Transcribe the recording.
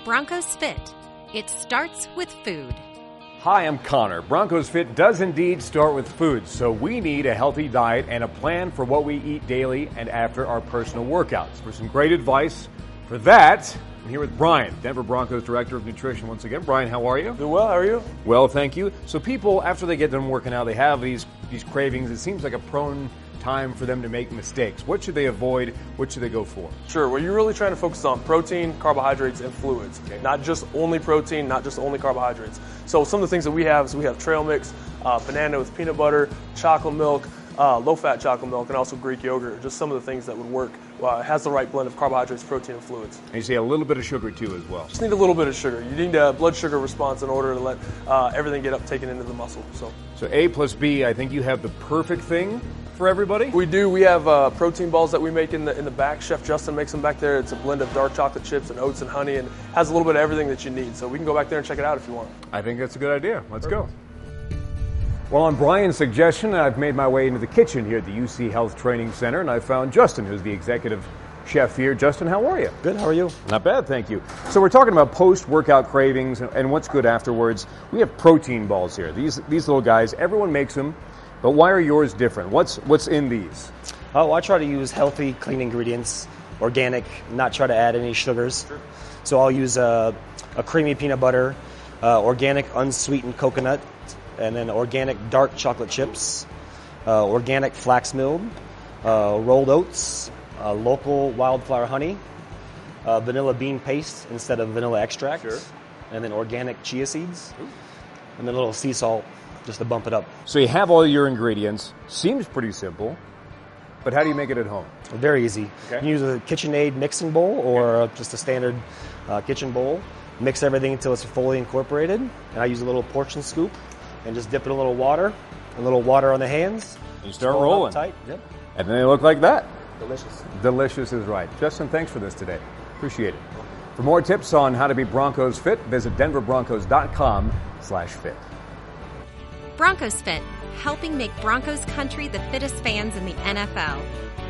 Broncos Fit. It starts with food. Hi, I'm Connor. Broncos Fit does indeed start with food, so we need a healthy diet and a plan for what we eat daily and after our personal workouts. For some great advice for that, I'm here with Brian, Denver Broncos Director of Nutrition once again. Brian, how are you? Doing well, how are you? Well, thank you. So people, after they get done working out, they have these cravings. It seems like a prone time for them to make mistakes. What should they avoid? What should they go for? Sure, well, you're really trying to focus on protein, carbohydrates, and fluids. Okay. Not just only protein, not just only carbohydrates. So some of the things that we have is we have trail mix, banana with peanut butter, chocolate milk, low-fat chocolate milk, and also Greek yogurt. Just some of the things that would work. It has the right blend of carbohydrates, protein, and fluids. And you say a little bit of sugar too as well. Just need a little bit of sugar. You need a blood sugar response in order to let everything get taken into the muscle. So A plus B, I think you have the perfect thing for everybody? We do. We have protein balls that we make in the back. Chef Justin makes them back there. It's a blend of dark chocolate chips and oats and honey, and has a little bit of everything that you need. So we can go back there and check it out if you want. I think that's a good idea. Let's go. Well, on Brian's suggestion, I've made my way into the kitchen here at the UC Health Training Center, and I found Justin, who's the executive chef here. Justin, how are you? Good, how are you? Not bad, thank you. So we're talking about post-workout cravings and what's good afterwards. We have protein balls here. These little guys, everyone makes them, but why are yours different? What's in these? Oh, I try to use healthy, clean ingredients, organic, not try to add any sugars. Sure. So I'll use a creamy peanut butter, organic unsweetened coconut, and then organic dark chocolate chips, organic flax meal, rolled oats, local wildflower honey, vanilla bean paste instead of vanilla extract, sure. And then organic chia seeds, and then a little sea salt just to bump it up. So you have all your ingredients. Seems pretty simple, but how do you make it at home? Very easy. Okay. You can use a KitchenAid mixing bowl or just a standard kitchen bowl. Mix everything until it's fully incorporated, and I use a little portion scoop and just dip it in a little water on the hands. You start rolling. Tight. Yep. And then they look like that. Delicious. Delicious is right. Justin, thanks for this today. Appreciate it. For more tips on how to be Broncos fit, visit denverbroncos.com/fit. Broncos Fit, helping make Broncos country the fittest fans in the NFL.